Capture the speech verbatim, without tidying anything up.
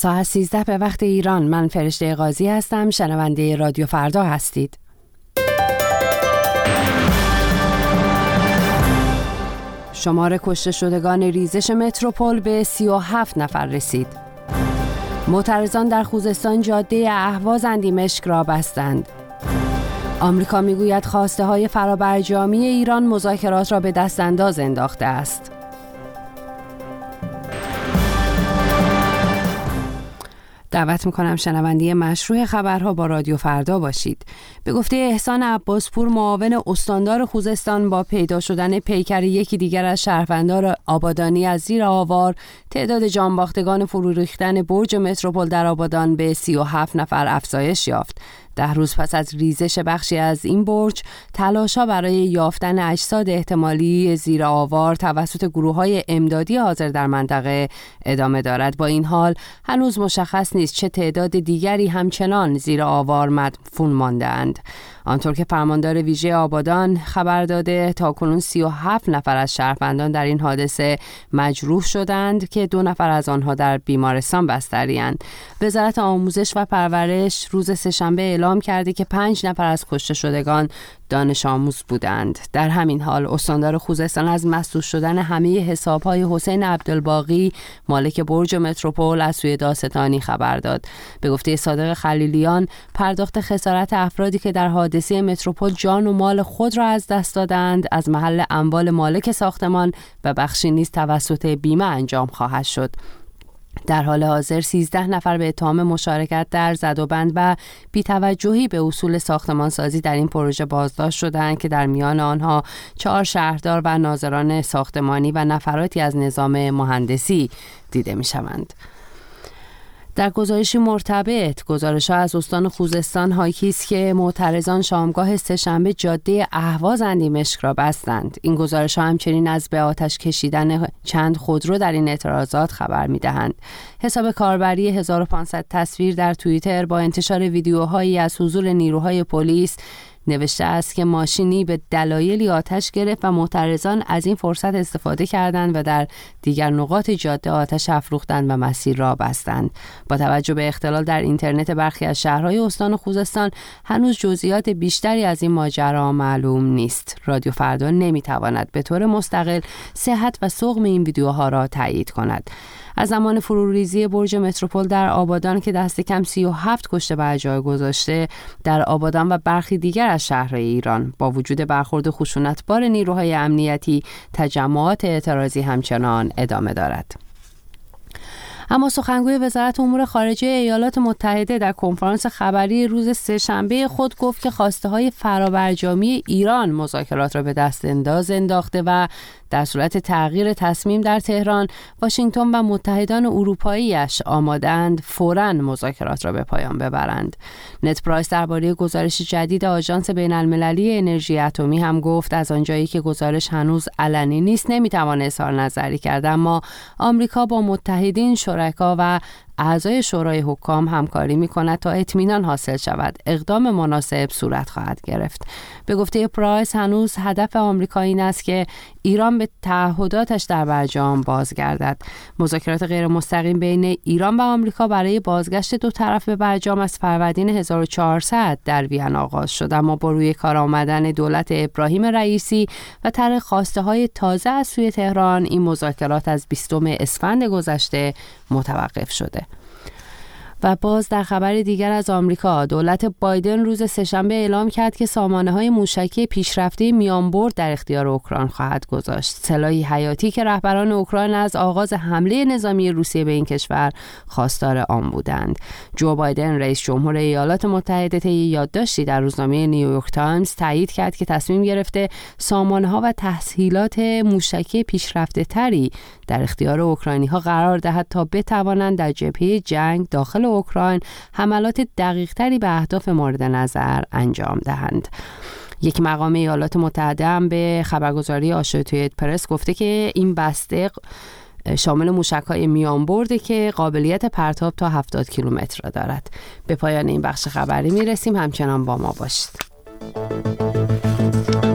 ساعت سیزده به وقت ایران. من فرشته قاضی هستم. شنونده رادیو فردا هستید. شمار کشته شدگان ریزش متروپول به سی و هفت نفر رسید. معترضان در خوزستان جاده اهواز اندیمشک را بستند. آمریکا میگوید خواسته های فرابرجامی ایران مذاکرات را به دست انداز انداخته است. دعوت میکنم شنونده مشروع خبرها با رادیو فردا باشید. به گفته احسان عباسپور، معاون استاندار خوزستان، با پیدا شدن پیکر یکی دیگر از شهروندان آبادانی از زیر آوار، تعداد جانباختگان فرو ریختن برج متروپول در آبادان به سی و هفت نفر افزایش یافت. ده روز پس از ریزش بخشی از این برج، تلاش‌ها برای یافتن اجساد احتمالی زیر آوار توسط گروه‌های امدادی حاضر در منطقه ادامه دارد. با این حال هنوز مشخص نیست چه تعداد دیگری همچنان زیر آوار مدفون مانده‌اند. آنطور که فرماندار ویژه آبادان خبر داده، تاکنون سی و هفت نفر از شهروندان در این حادثه مجروح شدند که دو نفر از آنها در بیمارستان بستری‌اند. وزارت آموزش و پرورش روز سه‌شنبه اعلام کرده که پنج نفر از کشته شدگان دانش آموز بودند. در همین حال استاندار خوزستان از مسدود شدن همه حساب‌های حسین عبدالباقی، مالک برج متروپول، از سوی دادستانی خبر داد. به گفته صادق خلیلیان، پرداخت خسارت افرادی که در حادثه متروپول جان و مال خود را از دست دادند از محل اموال مالک ساختمان و بخشی نیز توسط بیمه انجام خواهد شد. در حال حاضر سیزده نفر به اتهام مشارکت در زدوبند و بی‌توجهی به اصول ساختمانسازی در این پروژه بازداشت شدند که در میان آنها چهار شهردار و ناظران ساختمانی و نفراتی از نظام مهندسی دیده می‌شوند. در گزارشی مرتبط، گزارش‌ها از استان خوزستان حاکی است که معترضان شامگاه سه‌شنبه جاده اهواز اندیمشک را بستند. این گزارش‌ها همچنین از به آتش کشیدن چند خودرو در این اعتراضات خبر می‌دهند. حساب کاربری هزار و پانصد تصویر در توییتر با انتشار ویدیوهایی از حضور نیروهای پلیس نوشته است که ماشینی به دلایلی آتش گرفت و معترضان از این فرصت استفاده کردند و در دیگر نقاط جاده آتش افروختند و مسیر را بستند. با توجه به اختلال در اینترنت برخی از شهرهای استان خوزستان، هنوز جزئیات بیشتری از این ماجرا معلوم نیست. رادیو فردا نمیتواند به طور مستقل صحت و سقم این ویدیوها را تایید کند. از زمان فروریزی برج متروپول در آبادان که دست کم سی و هفت کشته بر جای گذاشته، در آبادان و برخی دیگر از شهرهای ایران با وجود برخورد خشونتبار نیروهای امنیتی، تجمعات اعتراضی همچنان ادامه دارد. اما سخنگوی وزارت امور خارجه ایالات متحده در کنفرانس خبری روز سه‌شنبه خود گفت که خواسته‌های فرابرجامی ایران مذاکرات را به دست انداز انداخته و در صورت تغییر تصمیم در تهران، واشنگتن و متحدان اروپایی‌اش آماده‌اند فوراً مذاکرات را به پایان ببرند. نت پرایس درباره گزارش جدید آژانس بین‌المللی انرژی اتمی هم گفت از آنجایی که گزارش هنوز علنی نیست نمی‌توان اظهار نظری کرد، اما آمریکا با متحدین، شرکا و اعضای شورای حکام همکاری می‌کند تا اطمینان حاصل شود. اقدام مناسب صورت خواهد گرفت. به گفته پرایس هنوز هدف آمریکا این است که ایران به تعهداتش در برجام بازگردد. مذاکرات غیر مستقیم بین ایران و آمریکا برای بازگشت دو طرف به برجام از فروردین هزار و چهارصد در وین آغاز شد، اما با روی کار آمدن دولت ابراهیم رئیسی و طرح خواسته‌های تازه از سوی تهران، این مذاکرات از بیستم اسفند گذشته متوقف شده. و باز در خبر دیگر از آمریکا، دولت بایدن روز سه‌شنبه اعلام کرد که سامانه‌های موشکی پیشرفته میانبرد در اختیار اوکراین خواهد گذاشت. سلاحی حیاتی که رهبران اوکراین از آغاز حمله نظامی روسیه به این کشور خواستار آن بودند. جو بایدن رئیس جمهور ایالات متحده طی یادداشتی در روزنامه نیویورک تایمز تایید کرد که تصمیم گرفته سامانه‌ها و تسهیلات موشکی پیشرفته تری در اختیار اوکراینی‌ها قرار دهد تا بتوانند در جبهه جنگ داخل اوکراین حملات دقیق‌تری به اهداف مورد نظر انجام دهند. یک مقام ایالات متحده هم به خبرگزاری آسوشییتد پرس گفته که این بسته شامل موشک‌های میانبرده که قابلیت پرتاب تا هفتاد کیلومتر را دارد. به پایان این بخش خبری میرسیم. همچنان با ما باشید.